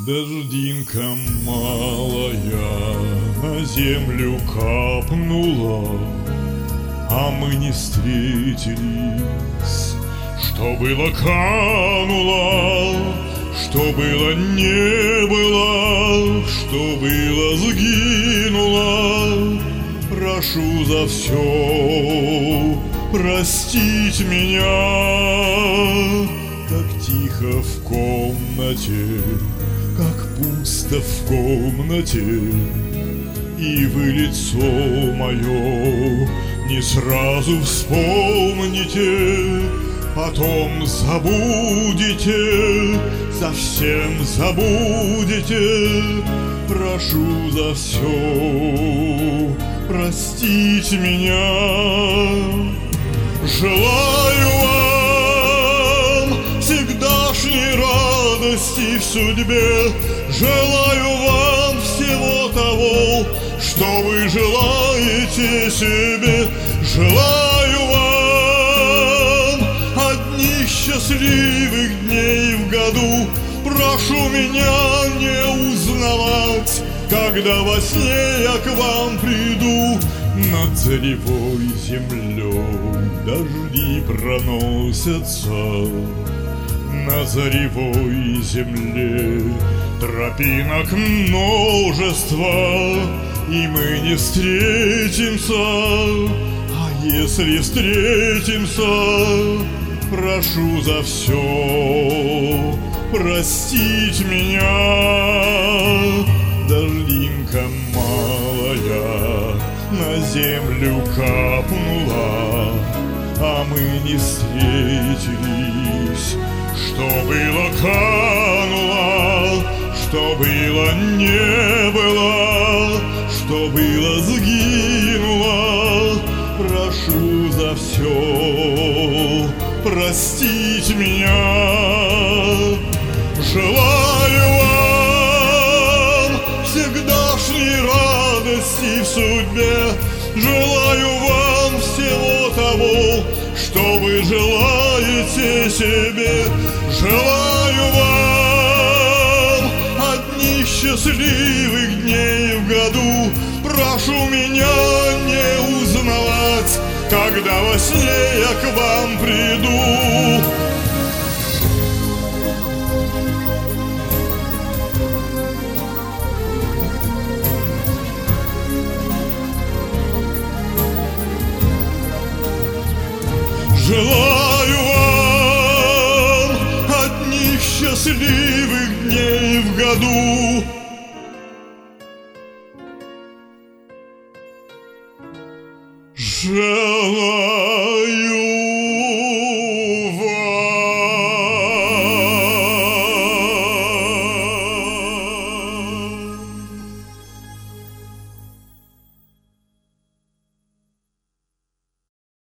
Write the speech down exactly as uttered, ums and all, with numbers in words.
Дождинка малая на землю капнула, а мы не встретились. Что было, кануло, что было, не было, что было, сгинуло. Прошу за все простить меня. Как тихо в комнате, как пусто в комнате, и вы лицо мое не сразу вспомните. Потом забудете, совсем забудете. Прошу за все простить меня. Желаю вам всегдашней радости в судьбе. Желаю вам всего того, что вы желаете себе. Желаю вам одних счастливых дней в году. Прошу меня не узнавать, когда во сне я к вам приду. Над заревой землей дожди проносятся, на заревой земле тропинок множество, и мы не встретимся. А если встретимся, прошу за все простить меня. Дождинка малая на землю капнула, а мы не встретились. Что было, кануло, что было, не было, что было, сгинуло. Прошу за все простить меня. Желаю вам всегдашней радости в судьбе. Желаю вам всего того, что вы желаете себе. Желаю вам одних счастливых дней в году. Прошу меня не узнавать, когда во сне я к вам приду. Желаю вам одних счастливых дней в году. Желаю